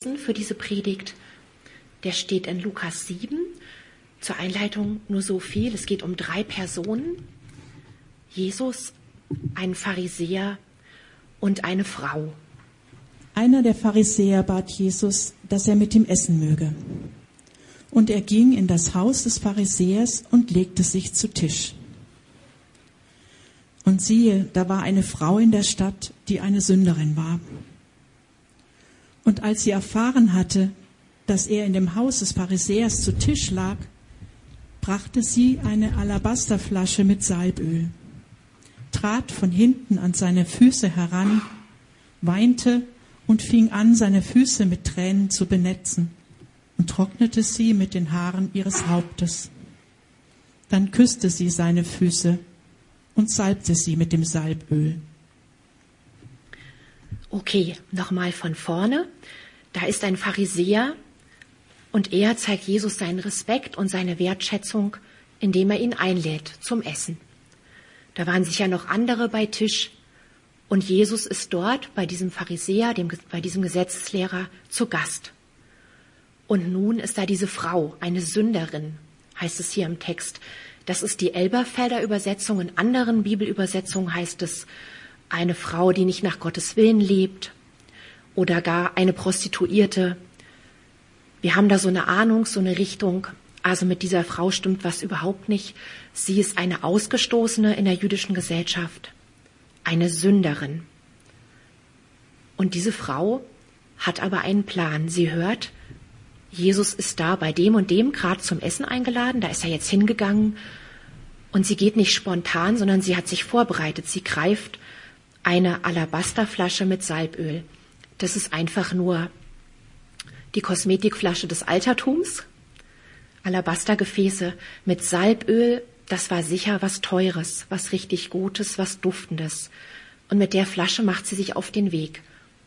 für diese Predigt, der steht in Lukas 7. Zur Einleitung nur so viel. Es geht um 3 Personen. Jesus, ein Pharisäer und eine Frau. Einer der Pharisäer bat Jesus, dass er mit ihm essen möge. Und er ging in das Haus des Pharisäers und legte sich zu Tisch. Und siehe, da war eine Frau in der Stadt, die eine Sünderin war. Und als sie erfahren hatte, dass er in dem Haus des Pharisäers zu Tisch lag, brachte sie eine Alabasterflasche mit Salböl, trat von hinten an seine Füße heran, weinte und fing an, seine Füße mit Tränen zu benetzen und trocknete sie mit den Haaren ihres Hauptes. Dann küsste sie seine Füße und salbte sie mit dem Salböl. Okay, nochmal von vorne. Da ist ein Pharisäer und er zeigt Jesus seinen Respekt und seine Wertschätzung, indem er ihn einlädt zum Essen. Da waren sicher noch andere bei Tisch und Jesus ist dort bei diesem Pharisäer, bei diesem Gesetzeslehrer zu Gast. Und nun ist da diese Frau, eine Sünderin, heißt es hier im Text. Das ist die Elberfelder Übersetzung. In anderen Bibelübersetzungen heißt es eine Frau, die nicht nach Gottes Willen lebt oder gar eine Prostituierte. Wir haben da so eine Ahnung, so eine Richtung. Also mit dieser Frau stimmt was überhaupt nicht. Sie ist eine Ausgestoßene in der jüdischen Gesellschaft, eine Sünderin. Und diese Frau hat aber einen Plan. Sie hört, Jesus ist da bei dem und dem gerade zum Essen eingeladen, da ist er jetzt hingegangen. Und sie geht nicht spontan, sondern sie hat sich vorbereitet. Sie greift eine Alabasterflasche mit Salböl. Das ist einfach nur die Kosmetikflasche des Altertums. Alabastergefäße mit Salböl, das war sicher was Teures, was richtig Gutes, was Duftendes. Und mit der Flasche macht sie sich auf den Weg.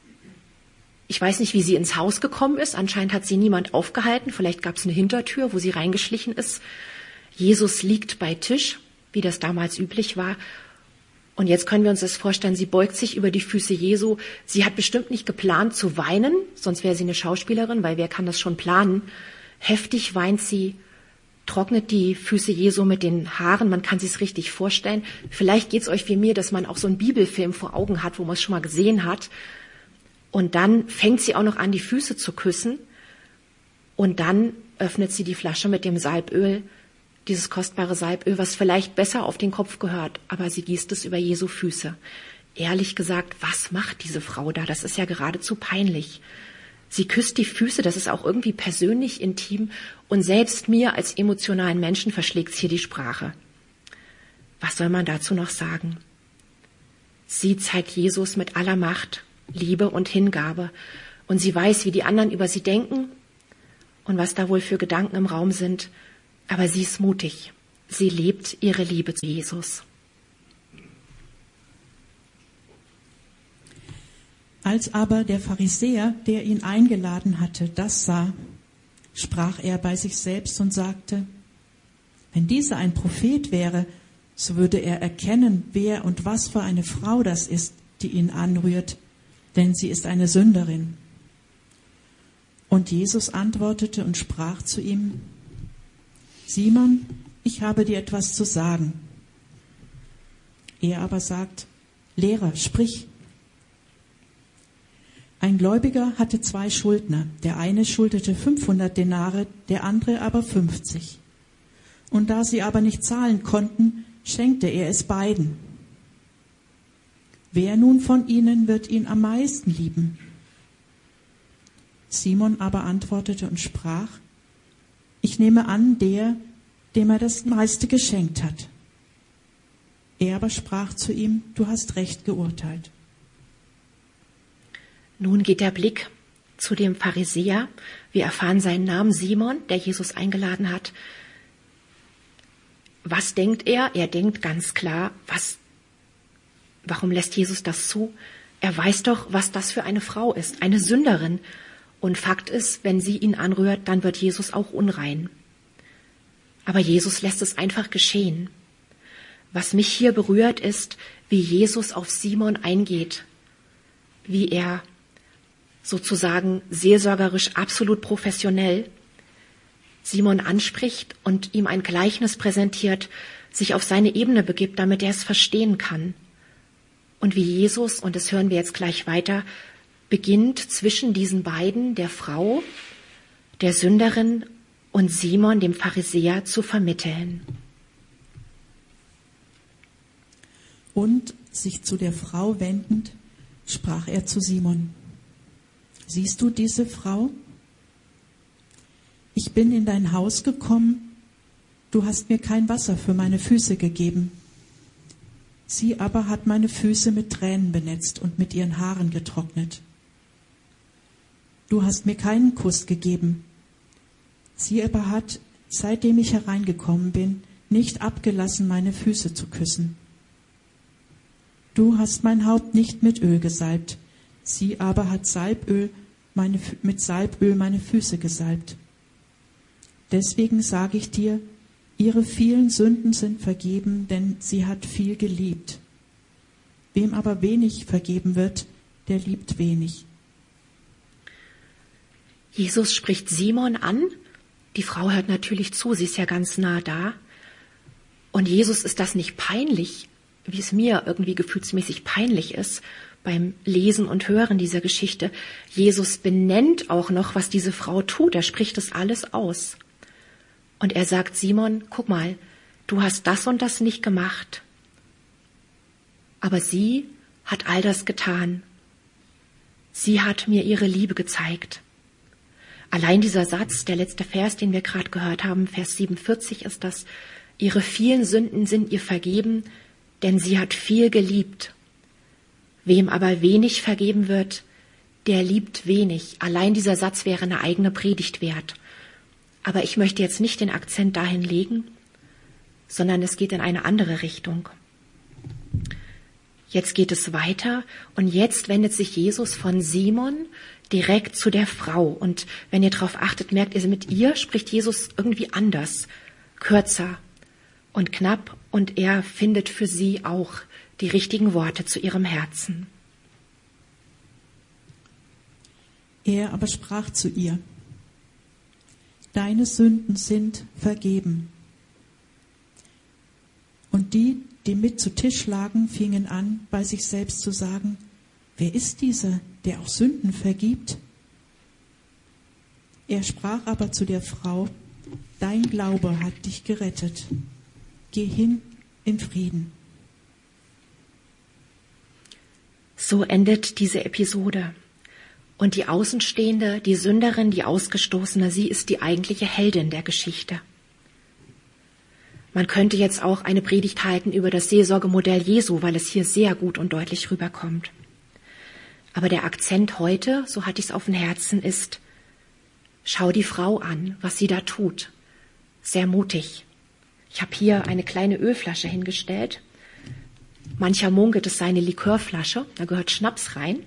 Ich weiß nicht, wie sie ins Haus gekommen ist. Anscheinend hat sie niemand aufgehalten. Vielleicht gab es eine Hintertür, wo sie reingeschlichen ist. Jesus liegt bei Tisch, wie das damals üblich war. Und jetzt können wir uns das vorstellen, sie beugt sich über die Füße Jesu. Sie hat bestimmt nicht geplant zu weinen, sonst wäre sie eine Schauspielerin, weil wer kann das schon planen? Heftig weint sie, trocknet die Füße Jesu mit den Haaren, man kann sich es richtig vorstellen. Vielleicht geht es euch wie mir, dass man auch so einen Bibelfilm vor Augen hat, wo man es schon mal gesehen hat. Und dann fängt sie auch noch an, die Füße zu küssen. Und dann öffnet sie die Flasche mit dem Salböl, dieses kostbare Salböl, was vielleicht besser auf den Kopf gehört, aber sie gießt es über Jesu Füße. Ehrlich gesagt, was macht diese Frau da? Das ist ja geradezu peinlich. Sie küsst die Füße, das ist auch irgendwie persönlich, intim. Und selbst mir als emotionalen Menschen verschlägt hier die Sprache. Was soll man dazu noch sagen? Sie zeigt Jesus mit aller Macht, Liebe und Hingabe. Und sie weiß, wie die anderen über sie denken und was da wohl für Gedanken im Raum sind. Aber sie ist mutig. Sie lebt ihre Liebe zu Jesus. Als aber der Pharisäer, der ihn eingeladen hatte, das sah, sprach er bei sich selbst und sagte, wenn dieser ein Prophet wäre, so würde er erkennen, wer und was für eine Frau das ist, die ihn anrührt, denn sie ist eine Sünderin. Und Jesus antwortete und sprach zu ihm, Simon, ich habe dir etwas zu sagen. Er aber sagt, Lehrer, sprich. Ein Gläubiger hatte 2 Schuldner. Der eine schuldete 500 Denare, der andere aber 50. Und da sie aber nicht zahlen konnten, schenkte er es beiden. Wer nun von ihnen wird ihn am meisten lieben? Simon aber antwortete und sprach, ich nehme an, dem er das meiste geschenkt hat. Er aber sprach zu ihm, du hast recht geurteilt. Nun geht der Blick zu dem Pharisäer. Wir erfahren seinen Namen Simon, der Jesus eingeladen hat. Was denkt er? Er denkt ganz klar, warum lässt Jesus das zu? Er weiß doch, was das für eine Frau ist, eine Sünderin. Und Fakt ist, wenn sie ihn anrührt, dann wird Jesus auch unrein. Aber Jesus lässt es einfach geschehen. Was mich hier berührt, ist, wie Jesus auf Simon eingeht, wie er sozusagen seelsorgerisch absolut professionell, Simon anspricht und ihm ein Gleichnis präsentiert, sich auf seine Ebene begibt, damit er es verstehen kann. Und wie Jesus, und das hören wir jetzt gleich weiter, beginnt zwischen diesen beiden, der Frau, der Sünderin und Simon, dem Pharisäer, zu vermitteln. Und sich zu der Frau wendend, sprach er zu Simon: Siehst du diese Frau? Ich bin in dein Haus gekommen, du hast mir kein Wasser für meine Füße gegeben. Sie aber hat meine Füße mit Tränen benetzt und mit ihren Haaren getrocknet. Du hast mir keinen Kuss gegeben. Sie aber hat, seitdem ich hereingekommen bin, nicht abgelassen, meine Füße zu küssen. Du hast mein Haupt nicht mit Öl gesalbt, sie aber hat mit Salböl meine Füße gesalbt. Deswegen sage ich dir, ihre vielen Sünden sind vergeben, denn sie hat viel geliebt. Wem aber wenig vergeben wird, der liebt wenig. Jesus spricht Simon an. Die Frau hört natürlich zu, sie ist ja ganz nah da. Und Jesus ist das nicht peinlich, wie es mir irgendwie gefühlsmäßig peinlich ist beim Lesen und Hören dieser Geschichte. Jesus benennt auch noch, was diese Frau tut. Er spricht das alles aus. Und er sagt, Simon, guck mal, du hast das und das nicht gemacht. Aber sie hat all das getan. Sie hat mir ihre Liebe gezeigt. Allein dieser Satz, der letzte Vers, den wir gerade gehört haben, Vers 47 ist das: Ihre vielen Sünden sind ihr vergeben, denn sie hat viel geliebt. Wem aber wenig vergeben wird, der liebt wenig. Allein dieser Satz wäre eine eigene Predigt wert. Aber ich möchte jetzt nicht den Akzent dahin legen, sondern es geht in eine andere Richtung. Jetzt geht es weiter und jetzt wendet sich Jesus von Simon direkt zu der Frau. Und wenn ihr darauf achtet, merkt ihr, mit ihr spricht Jesus irgendwie anders, kürzer und knapp, und er findet für sie auch die richtigen Worte zu ihrem Herzen. Er aber sprach zu ihr: Deine Sünden sind vergeben. Und die mit zu Tisch lagen, fingen an, bei sich selbst zu sagen: Wer ist dieser, der auch Sünden vergibt? Er sprach aber zu der Frau: Dein Glaube hat dich gerettet. Geh hin in Frieden. So endet diese Episode. Und die Außenstehende, die Sünderin, die Ausgestoßene, sie ist die eigentliche Heldin der Geschichte. Man könnte jetzt auch eine Predigt halten über das Seelsorgemodell Jesu, weil es hier sehr gut und deutlich rüberkommt. Aber der Akzent heute, so hatte ich es auf dem Herzen, ist: Schau die Frau an, was sie da tut. Sehr mutig. Ich habe hier eine kleine Ölflasche hingestellt. Mancher munkelt, es sei eine Likörflasche, da gehört Schnaps rein.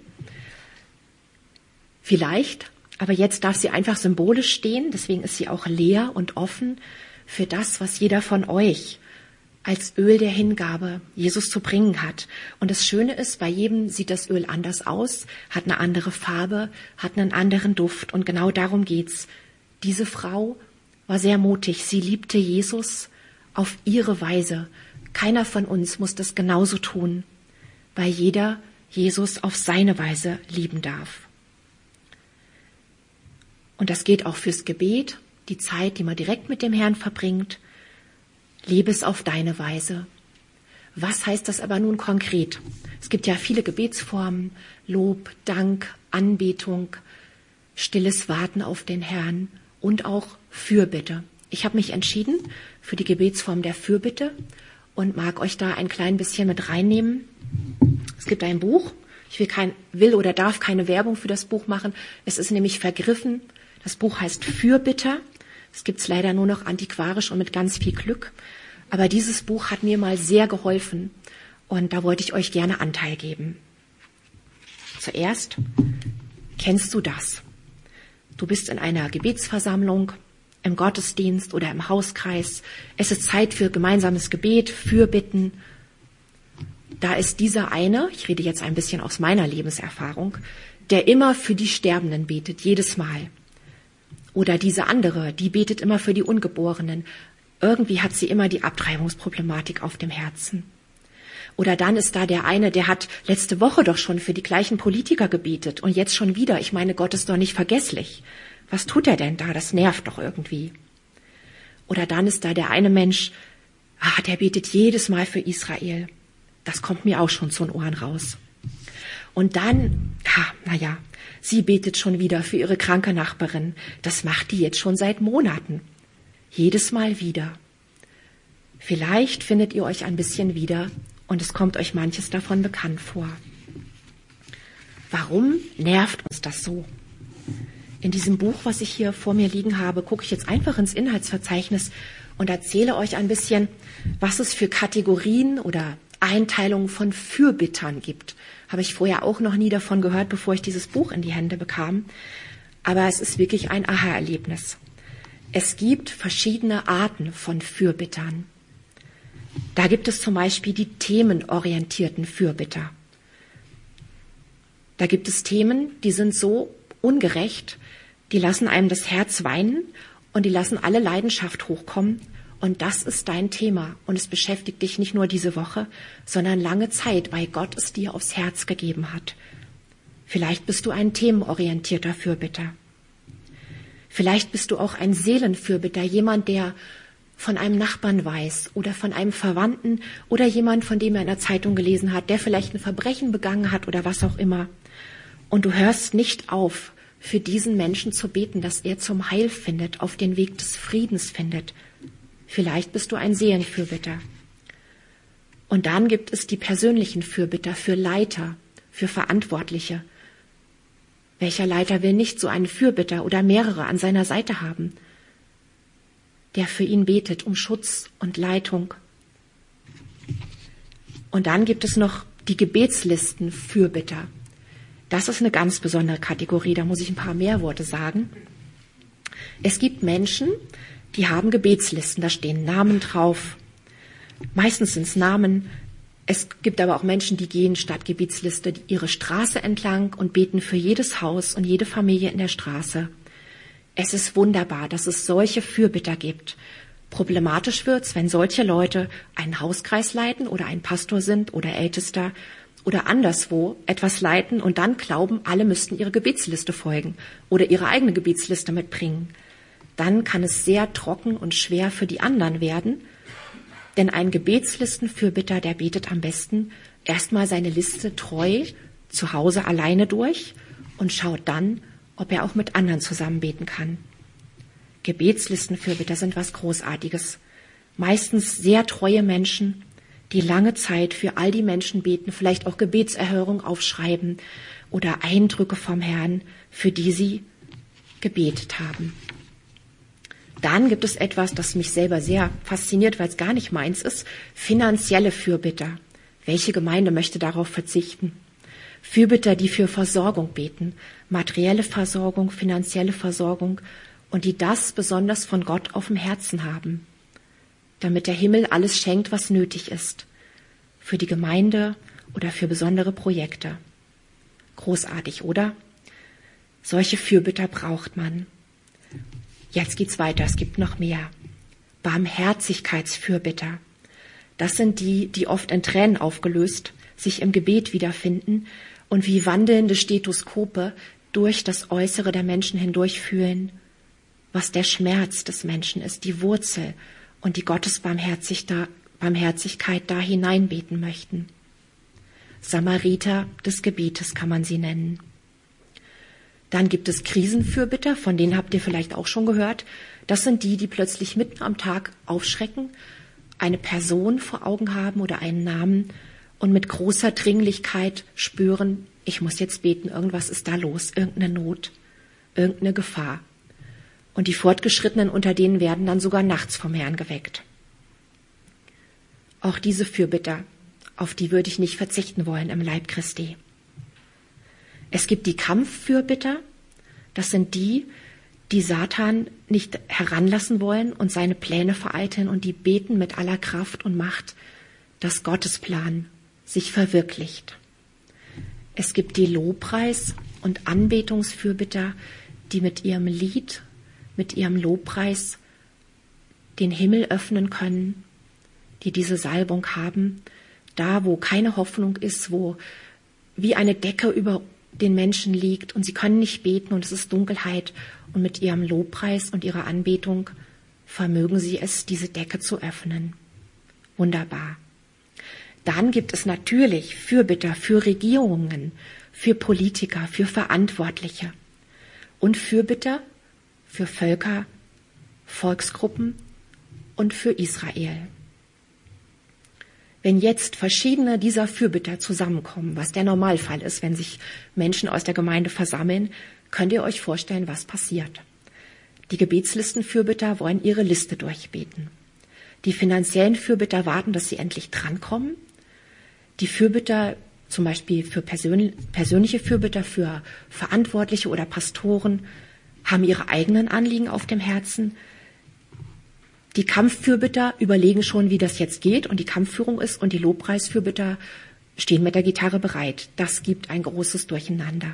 Vielleicht, aber jetzt darf sie einfach symbolisch stehen, deswegen ist sie auch leer und offen für das, was jeder von euch als Öl der Hingabe Jesus zu bringen hat. Und das Schöne ist, bei jedem sieht das Öl anders aus, hat eine andere Farbe, hat einen anderen Duft, und genau darum geht's. Diese Frau war sehr mutig, sie liebte Jesus auf ihre Weise. Keiner von uns muss das genauso tun, weil jeder Jesus auf seine Weise lieben darf. Und das geht auch fürs Gebet, die Zeit, die man direkt mit dem Herrn verbringt. Lebe es auf deine Weise. Was heißt das aber nun konkret? Es gibt ja viele Gebetsformen: Lob, Dank, Anbetung, stilles Warten auf den Herrn und auch Fürbitte. Ich habe mich entschieden für die Gebetsform der Fürbitte und mag euch da ein klein bisschen mit reinnehmen. Es gibt ein Buch. Ich will oder darf keine Werbung für das Buch machen. Es ist nämlich vergriffen. Das Buch heißt Fürbitter. Es gibt es leider nur noch antiquarisch und mit ganz viel Glück. Aber dieses Buch hat mir mal sehr geholfen und da wollte ich euch gerne Anteil geben. Zuerst, kennst du das? Du bist in einer Gebetsversammlung, im Gottesdienst oder im Hauskreis. Es ist Zeit für gemeinsames Gebet, Fürbitten. Da ist dieser eine, ich rede jetzt ein bisschen aus meiner Lebenserfahrung, der immer für die Sterbenden betet, jedes Mal. Oder diese andere, die betet immer für die Ungeborenen. Irgendwie hat sie immer die Abtreibungsproblematik auf dem Herzen. Oder dann ist da der eine, der hat letzte Woche doch schon für die gleichen Politiker gebetet und jetzt schon wieder. Ich meine, Gott ist doch nicht vergesslich. Was tut er denn da? Das nervt doch irgendwie. Oder dann ist da der eine Mensch, der betet jedes Mal für Israel. Das kommt mir auch schon zu den Ohren raus. Und dann, sie betet schon wieder für ihre kranke Nachbarin. Das macht die jetzt schon seit Monaten. Jedes Mal wieder. Vielleicht findet ihr euch ein bisschen wieder und es kommt euch manches davon bekannt vor. Warum nervt uns das so? In diesem Buch, was ich hier vor mir liegen habe, gucke ich jetzt einfach ins Inhaltsverzeichnis und erzähle euch ein bisschen, was es für Kategorien oder Einteilungen von Fürbittern gibt. Habe ich vorher auch noch nie davon gehört, bevor ich dieses Buch in die Hände bekam. Aber es ist wirklich ein Aha-Erlebnis. Es gibt verschiedene Arten von Fürbittern. Da gibt es zum Beispiel die themenorientierten Fürbitter. Da gibt es Themen, die sind so ungerecht, die lassen einem das Herz weinen und die lassen alle Leidenschaft hochkommen. Und das ist dein Thema. Und es beschäftigt dich nicht nur diese Woche, sondern lange Zeit, weil Gott es dir aufs Herz gegeben hat. Vielleicht bist du ein themenorientierter Fürbitter. Vielleicht bist du auch ein Seelenfürbitter, jemand, der von einem Nachbarn weiß oder von einem Verwandten oder jemand, von dem er in der Zeitung gelesen hat, der vielleicht ein Verbrechen begangen hat oder was auch immer. Und du hörst nicht auf, für diesen Menschen zu beten, dass er zum Heil findet, auf den Weg des Friedens findet. Vielleicht bist du ein Seelenfürbitter. Und dann gibt es die persönlichen Fürbitter für Leiter, für Verantwortliche. Welcher Leiter will nicht so einen Fürbitter oder mehrere an seiner Seite haben, der für ihn betet um Schutz und Leitung? Und dann gibt es noch die Gebetslisten Fürbitter. Das ist eine ganz besondere Kategorie, da muss ich ein paar mehr Worte sagen. Es gibt Menschen, die haben Gebetslisten, da stehen Namen drauf. Meistens sind es Namen. Es gibt aber auch Menschen, die gehen statt Gebetsliste ihre Straße entlang und beten für jedes Haus und jede Familie in der Straße. Es ist wunderbar, dass es solche Fürbitter gibt. Problematisch wird's, wenn solche Leute einen Hauskreis leiten oder ein Pastor sind oder Ältester oder anderswo etwas leiten und dann glauben, alle müssten ihre Gebetsliste folgen oder ihre eigene Gebetsliste mitbringen. Dann kann es sehr trocken und schwer für die anderen werden, denn ein Gebetslistenfürbitter, der betet am besten erstmal seine Liste treu zu Hause alleine durch und schaut dann, ob er auch mit anderen zusammen beten kann. Gebetslistenfürbitter sind was Großartiges. Meistens sehr treue Menschen, die lange Zeit für all die Menschen beten, vielleicht auch Gebetserhörung aufschreiben oder Eindrücke vom Herrn, für die sie gebetet haben. Dann gibt es etwas, das mich selber sehr fasziniert, weil es gar nicht meins ist, finanzielle Fürbitter. Welche Gemeinde möchte darauf verzichten? Fürbitter, die für Versorgung beten, materielle Versorgung, finanzielle Versorgung und die das besonders von Gott auf dem Herzen haben, damit der Himmel alles schenkt, was nötig ist, für die Gemeinde oder für besondere Projekte. Großartig, oder? Solche Fürbitter braucht man. Jetzt geht's weiter, es gibt noch mehr. Barmherzigkeitsfürbitter. Das sind die, die oft in Tränen aufgelöst sich im Gebet wiederfinden und wie wandelnde Stethoskope durch das Äußere der Menschen hindurch fühlen, was der Schmerz des Menschen ist, die Wurzel und die Gottes Barmherzigkeit da hineinbeten möchten. Samariter des Gebetes kann man sie nennen. Dann gibt es Krisenfürbitter, von denen habt ihr vielleicht auch schon gehört. Das sind die, die plötzlich mitten am Tag aufschrecken, eine Person vor Augen haben oder einen Namen und mit großer Dringlichkeit spüren, ich muss jetzt beten, irgendwas ist da los, irgendeine Not, irgendeine Gefahr. Und die Fortgeschrittenen unter denen werden dann sogar nachts vom Herrn geweckt. Auch diese Fürbitter, auf die würde ich nicht verzichten wollen im Leib Christi. Es gibt die Kampffürbitter, das sind die, die Satan nicht heranlassen wollen und seine Pläne vereiteln und die beten mit aller Kraft und Macht, dass Gottes Plan sich verwirklicht. Es gibt die Lobpreis- und Anbetungsfürbitter, die mit ihrem Lied, mit ihrem Lobpreis den Himmel öffnen können, die diese Salbung haben, da wo keine Hoffnung ist, wo wie eine Decke über den Menschen liegt und sie können nicht beten und es ist Dunkelheit, und mit ihrem Lobpreis und ihrer Anbetung vermögen sie es, diese Decke zu öffnen. Wunderbar. Dann gibt es natürlich Fürbitter für Regierungen, für Politiker, für Verantwortliche und Fürbitter für Völker, Volksgruppen und für Israel. Wenn jetzt verschiedene dieser Fürbitter zusammenkommen, was der Normalfall ist, wenn sich Menschen aus der Gemeinde versammeln, könnt ihr euch vorstellen, was passiert. Die Gebetslistenfürbitter wollen ihre Liste durchbeten. Die finanziellen Fürbitter warten, dass sie endlich drankommen. Die Fürbitter, zum Beispiel für persönliche Fürbitter, für Verantwortliche oder Pastoren, haben ihre eigenen Anliegen auf dem Herzen. Die Kampffürbitter überlegen schon, wie das jetzt geht und die Kampfführung ist, und die Lobpreisfürbitter stehen mit der Gitarre bereit. Das gibt ein großes Durcheinander.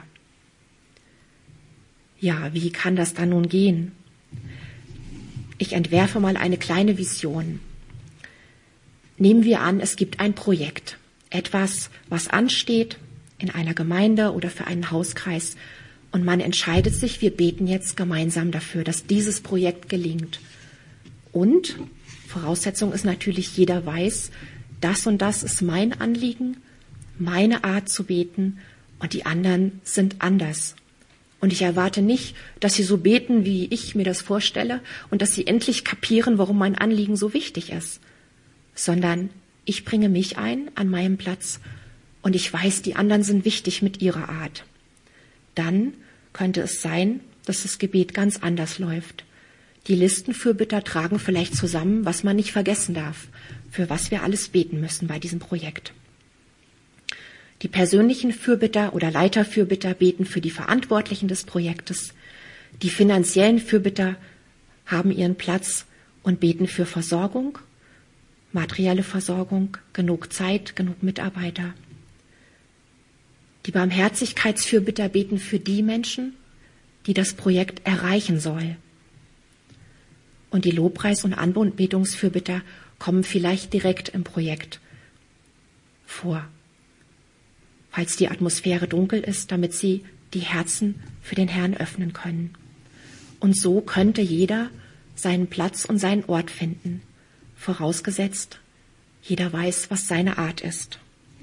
Ja, wie kann das dann nun gehen? Ich entwerfe mal eine kleine Vision. Nehmen wir an, es gibt ein Projekt, etwas, was ansteht in einer Gemeinde oder für einen Hauskreis, und man entscheidet sich, wir beten jetzt gemeinsam dafür, dass dieses Projekt gelingt. Und Voraussetzung ist natürlich, jeder weiß, das und das ist mein Anliegen, meine Art zu beten, und die anderen sind anders. Und ich erwarte nicht, dass sie so beten, wie ich mir das vorstelle, und dass sie endlich kapieren, warum mein Anliegen so wichtig ist, sondern ich bringe mich ein an meinem Platz und ich weiß, die anderen sind wichtig mit ihrer Art. Dann könnte es sein, dass das Gebet ganz anders läuft. Die Listenfürbitter tragen vielleicht zusammen, was man nicht vergessen darf, für was wir alles beten müssen bei diesem Projekt. Die persönlichen Fürbitter oder Leiterfürbitter beten für die Verantwortlichen des Projektes. Die finanziellen Fürbitter haben ihren Platz und beten für Versorgung, materielle Versorgung, genug Zeit, genug Mitarbeiter. Die Barmherzigkeitsfürbitter beten für die Menschen, die das Projekt erreichen soll. Und die Lobpreis- und Anbetungsfürbitter kommen vielleicht direkt im Projekt vor, falls die Atmosphäre dunkel ist, damit sie die Herzen für den Herrn öffnen können. Und so könnte jeder seinen Platz und seinen Ort finden, vorausgesetzt, jeder weiß, was seine Art ist.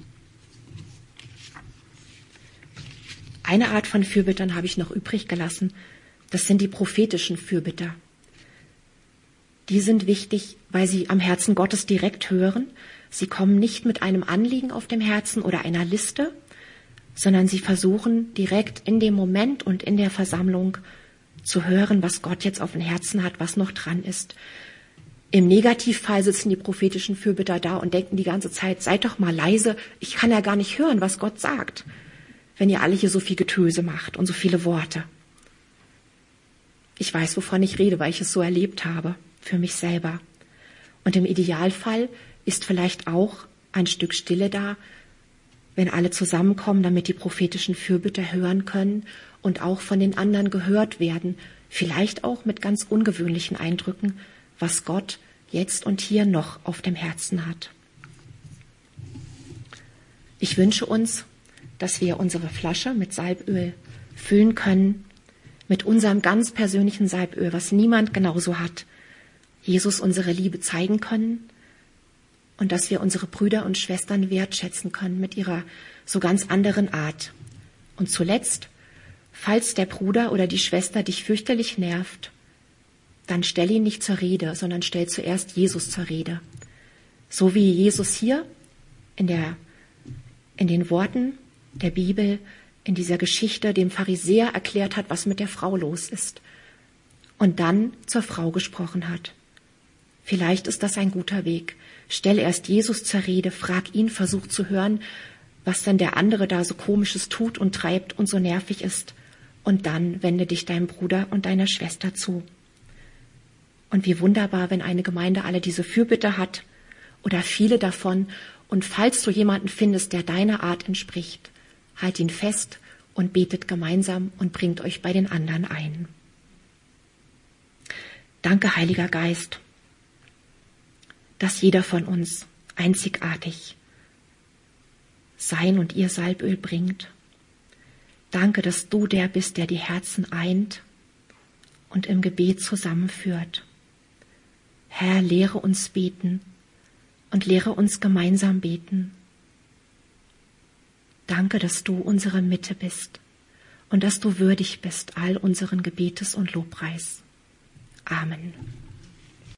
Eine Art von Fürbittern habe ich noch übrig gelassen, das sind die prophetischen Fürbitter. Die sind wichtig, weil sie am Herzen Gottes direkt hören. Sie kommen nicht mit einem Anliegen auf dem Herzen oder einer Liste, sondern sie versuchen direkt in dem Moment und in der Versammlung zu hören, was Gott jetzt auf dem Herzen hat, was noch dran ist. Im Negativfall sitzen die prophetischen Fürbitter da und denken die ganze Zeit, seid doch mal leise, ich kann ja gar nicht hören, was Gott sagt, wenn ihr alle hier so viel Getöse macht und so viele Worte. Ich weiß, wovon ich rede, weil ich es so erlebt habe, für mich selber. Und im Idealfall ist vielleicht auch ein Stück Stille da, wenn alle zusammenkommen, damit die prophetischen Fürbitter hören können und auch von den anderen gehört werden, vielleicht auch mit ganz ungewöhnlichen Eindrücken, was Gott jetzt und hier noch auf dem Herzen hat. Ich wünsche uns, dass wir unsere Flasche mit Salböl füllen können, mit unserem ganz persönlichen Salböl, was niemand genauso hat, Jesus unsere Liebe zeigen können und dass wir unsere Brüder und Schwestern wertschätzen können mit ihrer so ganz anderen Art. Und zuletzt, falls der Bruder oder die Schwester dich fürchterlich nervt, dann stell ihn nicht zur Rede, sondern stell zuerst Jesus zur Rede. So wie Jesus hier in den Worten der Bibel, in dieser Geschichte dem Pharisäer erklärt hat, was mit der Frau los ist und dann zur Frau gesprochen hat. Vielleicht ist das ein guter Weg. Stell erst Jesus zur Rede, frag ihn, versuch zu hören, was denn der andere da so Komisches tut und treibt und so nervig ist. Und dann wende dich deinem Bruder und deiner Schwester zu. Und wie wunderbar, wenn eine Gemeinde alle diese Fürbitter hat oder viele davon. Und falls du jemanden findest, der deiner Art entspricht, halt ihn fest und betet gemeinsam und bringt euch bei den anderen ein. Danke, Heiliger Geist, dass jeder von uns einzigartig sein und ihr Salböl bringt. Danke, dass du der bist, der die Herzen eint und im Gebet zusammenführt. Herr, lehre uns beten und lehre uns gemeinsam beten. Danke, dass du unsere Mitte bist und dass du würdig bist all unseren Gebetes und Lobpreis. Amen.